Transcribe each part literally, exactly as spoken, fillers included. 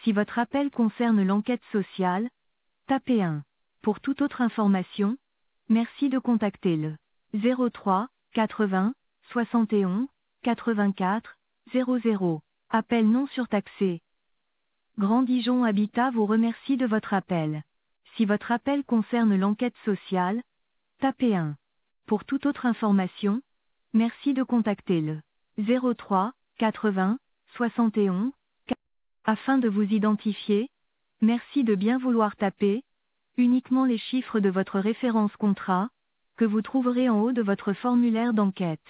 Si votre appel concerne l'enquête sociale, tapez un. Pour toute autre information, merci de contacter le zéro trois quatre-vingts soixante et onze quatre-vingt-quatre zéro zéro. Appel non surtaxé. Grand Dijon Habitat vous remercie de votre appel. Si votre appel concerne l'enquête sociale, tapez un. Pour toute autre information, merci de contacter le zéro trois quatre-vingts soixante et onze. Afin de vous identifier, merci de bien vouloir taper uniquement les chiffres de votre référence contrat, que vous trouverez en haut de votre formulaire d'enquête.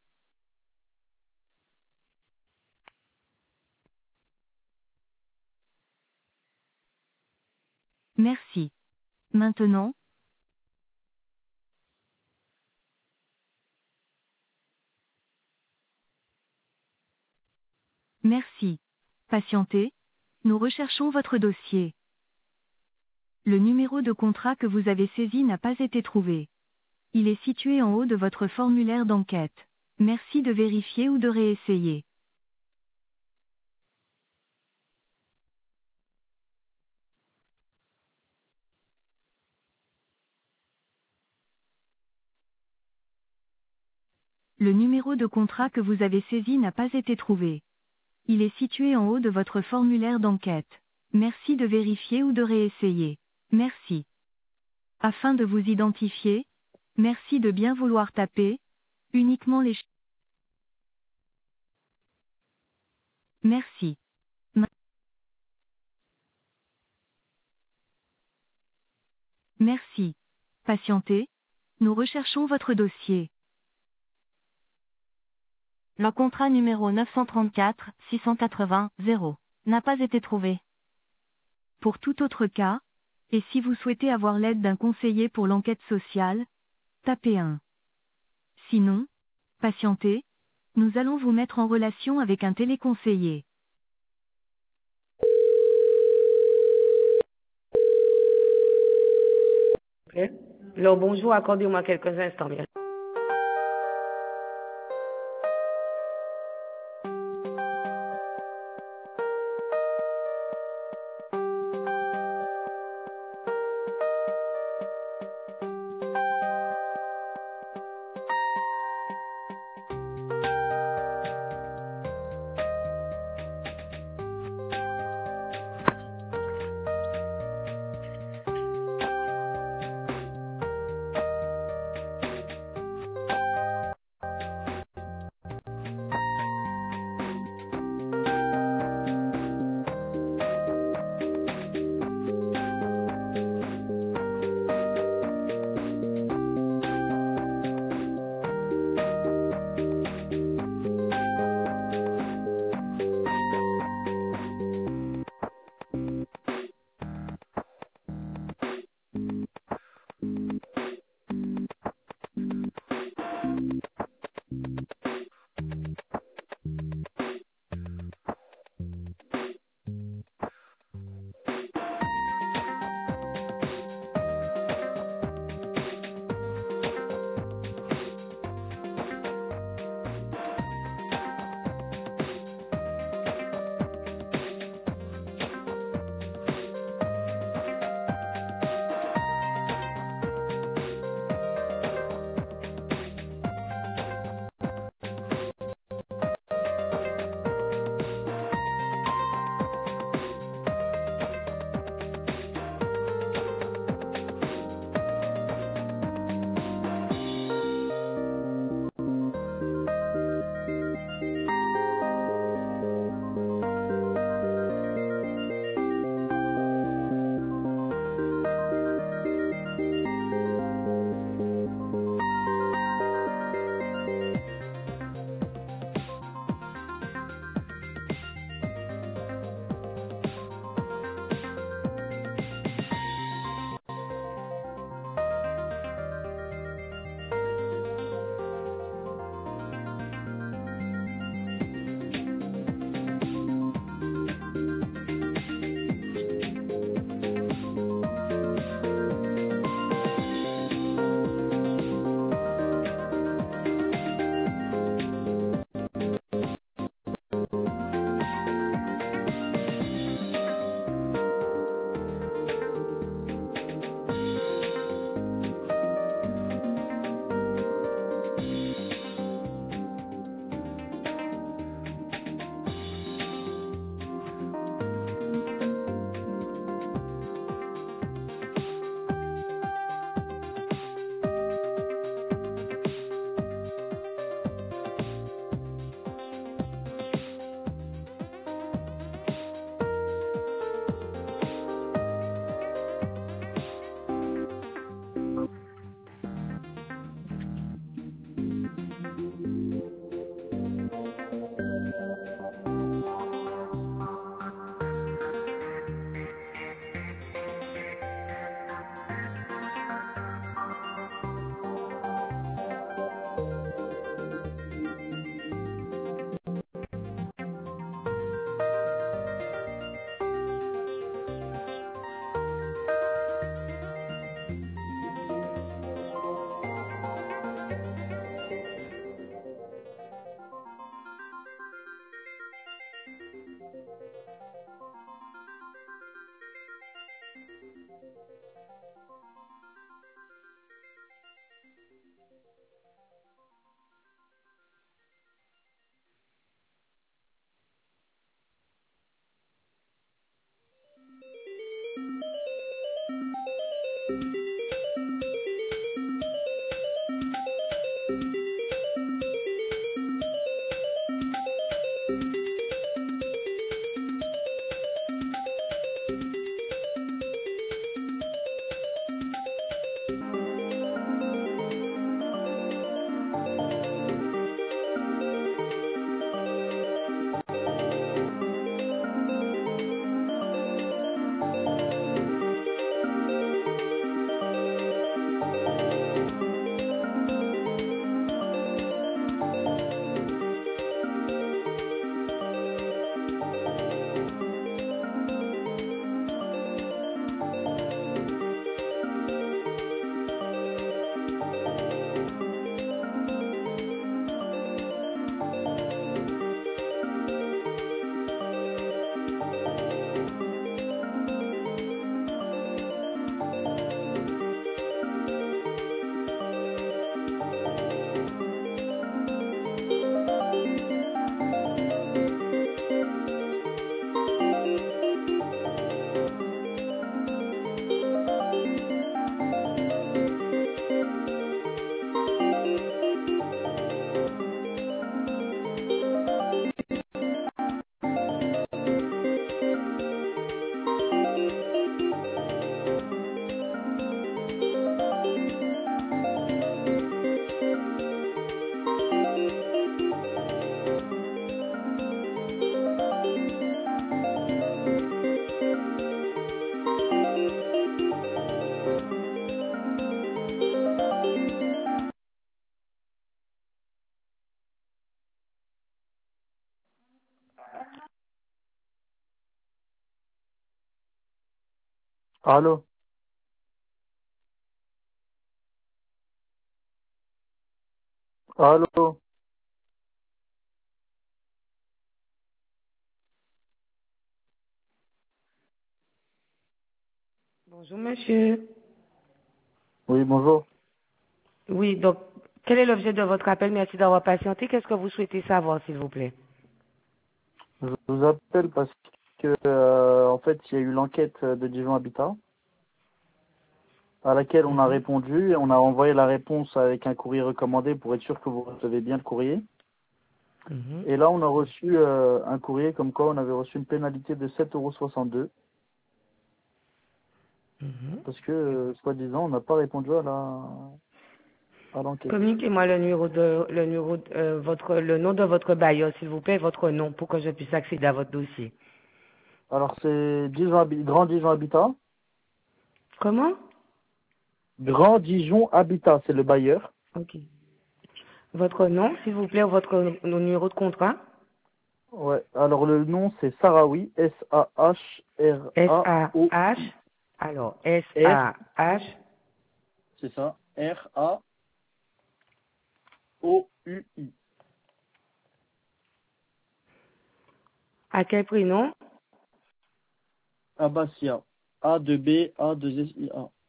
Merci. Maintenant, merci. Patientez, nous recherchons votre dossier. Le numéro de contrat que vous avez saisi n'a pas été trouvé. Il est situé en haut de votre formulaire d'enquête. Merci de vérifier ou de réessayer. Le numéro de contrat que vous avez saisi n'a pas été trouvé. Il est situé en haut de votre formulaire d'enquête. Merci de vérifier ou de réessayer. Merci. Afin de vous identifier, merci de bien vouloir taper uniquement les ch- Merci. Ma- Merci. Patientez, nous recherchons votre dossier. Le contrat numéro neuf cent trente-quatre six cent quatre-vingts zéro n'a pas été trouvé. Pour tout autre cas, et si vous souhaitez avoir l'aide d'un conseiller pour l'enquête sociale, tapez un. Sinon, patientez, nous allons vous mettre en relation avec un téléconseiller. Ok. Le bonjour, accordez-moi quelques instants. Bien. Allô? Allô? Bonjour, monsieur. Oui, bonjour. Oui, donc, quel est l'objet de votre appel? Merci d'avoir patienté. Qu'est-ce que vous souhaitez savoir, s'il vous plaît? Je vous appelle parce que, euh, en fait, il y a eu l'enquête de Dijon Habitat à laquelle on a Mhm, répondu et on a envoyé la réponse avec un courrier recommandé pour être sûr que vous recevez bien le courrier. mhm, Et là, on a reçu euh, un courrier comme quoi on avait reçu une pénalité de sept euros soixante-deux mhm. parce que, euh, soi-disant, on n'a pas répondu à la à l'enquête. Communiquez-moi le numéro de, le numéro, de- euh, votre, le nom de votre bailleur, s'il vous plaît, votre nom, pour que je puisse accéder à votre dossier. Alors, c'est Dijon Habi- Grand Dijon Habitat. Comment? Grand Dijon Habitat, c'est le bailleur. Ok. Votre nom, s'il vous plaît, ou votre le numéro de contrat? Ouais. Alors, le nom, c'est Sarawi, S A H R A O S-A-H, alors, R, S-A-H, c'est ça, R A O U I. à quel prénom? Abbassia. A deux B, A deux S I A.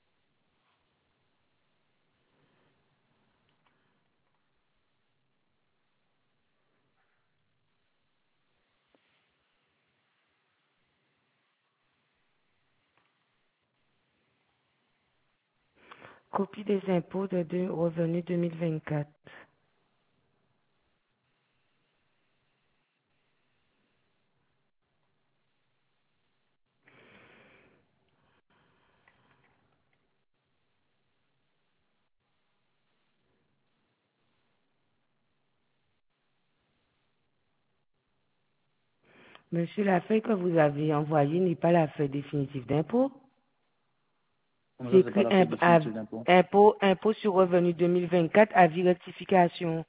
Copie des impôts de deux, revenus deux mille vingt-quatre. Monsieur, la feuille que vous avez envoyée n'est pas la feuille définitive d'impôt. Comme C'est ça, c'est pas écrit la feuille imp- av- définitive d'impôt. impôt, impôt sur revenu deux mille vingt-quatre, avis rectification.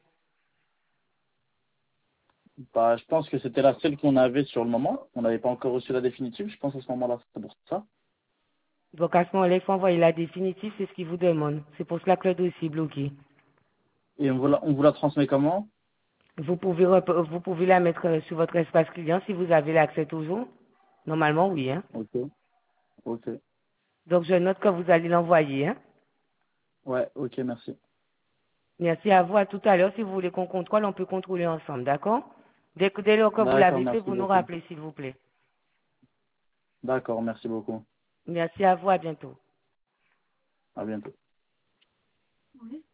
Bah, je pense que c'était la seule qu'on avait sur le moment. On n'avait pas encore reçu la définitive, je pense à ce moment-là, c'est pour ça. Donc à ce moment-là, il faut envoyer la définitive, c'est ce qu'il vous demande. C'est pour cela que le dossier est bloqué. Et on vous la, on vous la transmet comment? Vous pouvez, rep- vous pouvez la mettre euh, sur votre espace client si vous avez l'accès toujours. Normalement, oui. Hein. Ok, ok. Donc je note que vous allez l'envoyer. Hein. Ouais, ok, merci. Merci à vous. À tout à l'heure. Si vous voulez qu'on contrôle, on peut contrôler ensemble. D'accord? Dès que, dès lors que vous D'accord, l'avez fait, merci vous nous beaucoup. rappelez, s'il vous plaît. D'accord, merci beaucoup. Merci à vous. À bientôt. À bientôt.